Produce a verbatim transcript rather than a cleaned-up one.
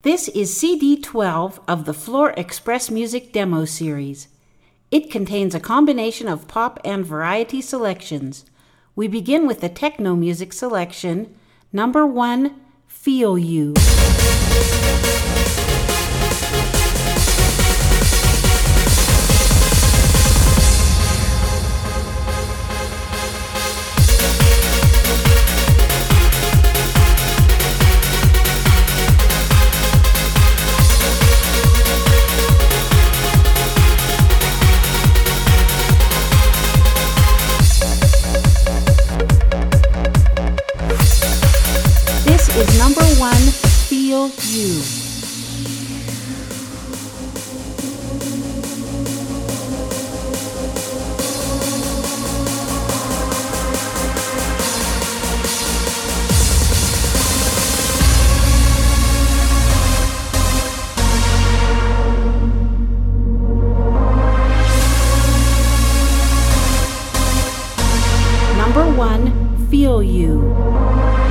This is C D twelve of the Floor Express Music Demo Series. It contains a combination of pop and variety selections. We begin with the techno music selection, number one, Feel You. Is number one, Feel You. Number one, Feel You.